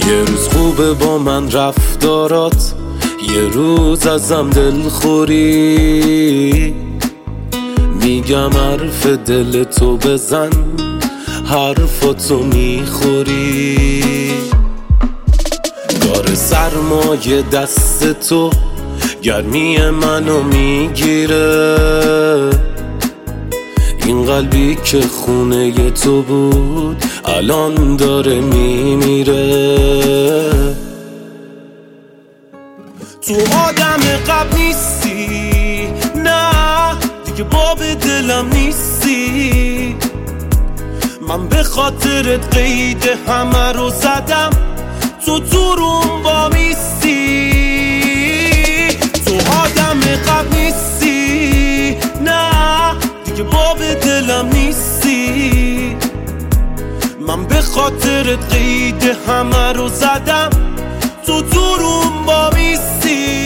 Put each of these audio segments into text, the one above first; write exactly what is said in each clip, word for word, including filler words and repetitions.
یه روز خوبه با من رفتارات، یه روز ازم دلخوری. میگم حرف دل تو بزن، حرفاتو میخوری. کار سرمایه دست تو گرمی منو میگیره. این قلبی که خونه تو بود الان داره میمیره. تو آدم قبل نیستی، نه دیگه باب دلم نیستی. من به خاطرت قید همه رو زدم، تو تو روم با میستی. تو آدم قبل نیستی، نه دیگه باب دلم نیستی. من به خاطرت قید همه رو زدم، تو تو روم با میستی.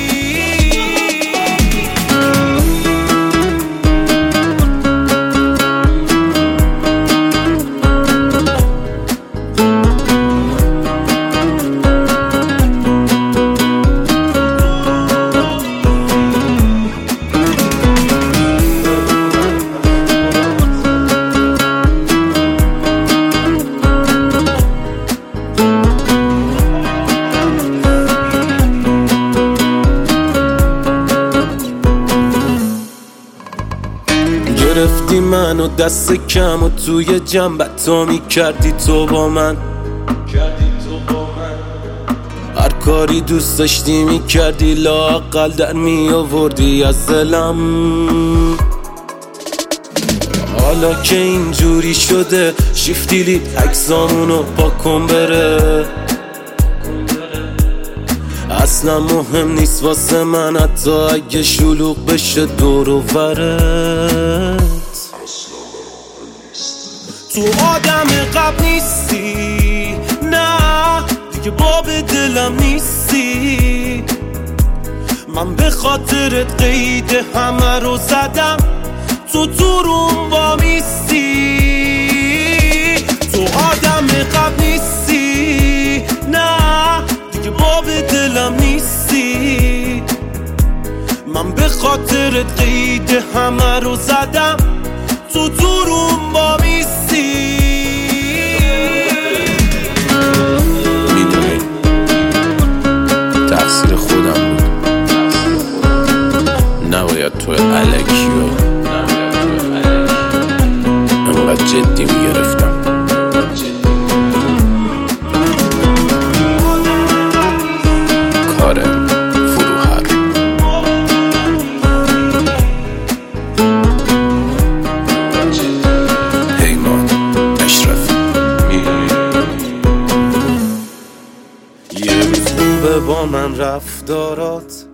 گرفتی منو دست کم و توی جنبتا میکردی تو با من. هر کاری دوست داشتی میکردی، لااقل در میآوردی از دلم. حالا که اینجوری شده شیفت دیلیت عکسامونو پاکن بره. اصلا مهم نیست واسه من حتی اگه شلوغ بشه دور و برت. تو آدم قبل نیستی، نه دیگه باب دلم نیستی. من به خاطرت قید همه رو زدم، تو تو روم با میستی. تو آدم قبل نیستی، نه دیگه باب دلم نیستی. من به خاطرت قید همه رو زدم، تو تو روم با میستی. میدونی تقصیر خودم بود، نباید تو الکی و انقدر جدی میگرفتم. کار فروهر پیمان اشرفی. یه روز خوبه با من رفتارات،